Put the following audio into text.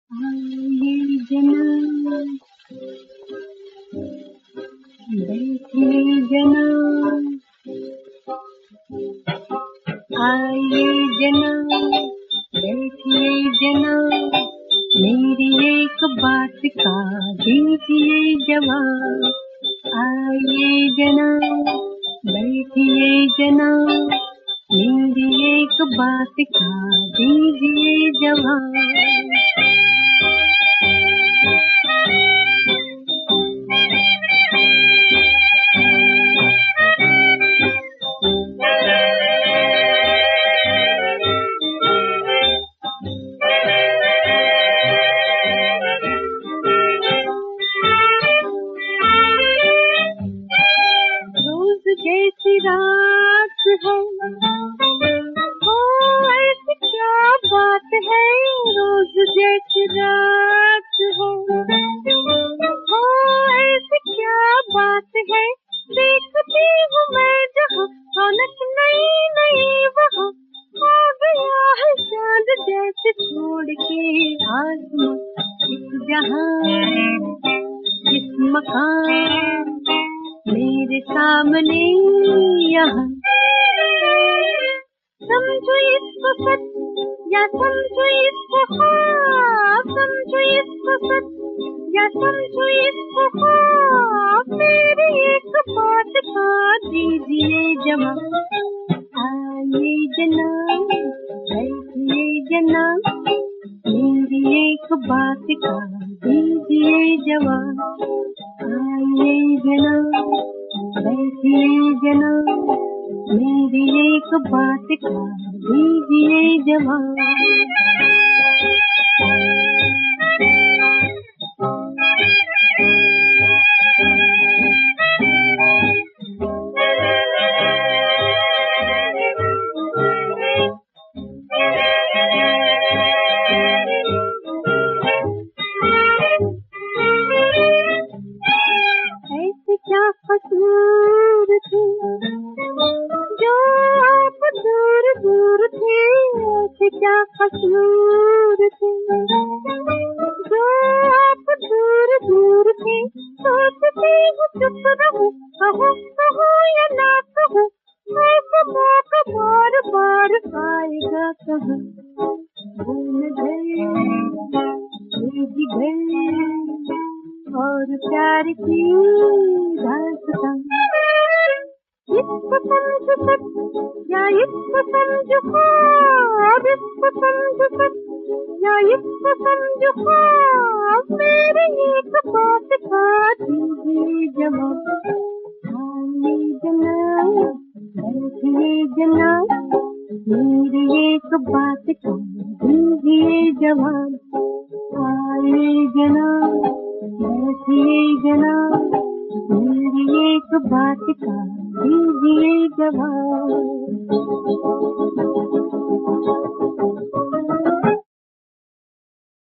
आइए जना, बैठिए जना, आइए जना, बैठिए जना, मेरी एक बात का दीजिए जवाब। आइए जना, बैठिए जना, मेरी एक बात का दीजिए जवाब। रोज जैसी रात है, ओ ऐसी क्या बात है। रोज जैसी रात है, ओ ऐसी क्या बात है। देखती हूँ मैं जहाँ, रौनक नई नई वहाँ। आ गया है चाँद जैसे छोड़ के आसमां, इस जहाँ इस मकान मेरे सामने यहाँ। समझो इसको सच या समझो इसको ख्वाब, समझो इसको सच या समझो इसको ख्वाब। मेरी एक बात का दीजिए जवाब। आइए जना, बैठिए जना, मेरी एक बात का दीजिए जवाब। आइए जना, बैठिए जना, मेरी एक बात का दीजिए जवाब। ऐसे क्या कसूर थे जो आप दूर दूर थे। ऐसे क्या कसूर थे जो आप दूर दूर थे। सोचती हूँ चुप रहूं, कहो कहो या ना कहो। ऐसा मौका बार बार आएगा कहाँ। भूल गए गए और प्यार की दास्तां। इसको समझ सच या इसको समझ ख्वाब, इसको समझ सच या इसको समझ ख्वाब। मेरी एक बात का दीजिए जवाब। आइए जना, बैठिए जना, मेरी एक बात का दीजिए जवाब। आइए जना, बैठिए जना, मेरी एक बात का दीजिए जवाब।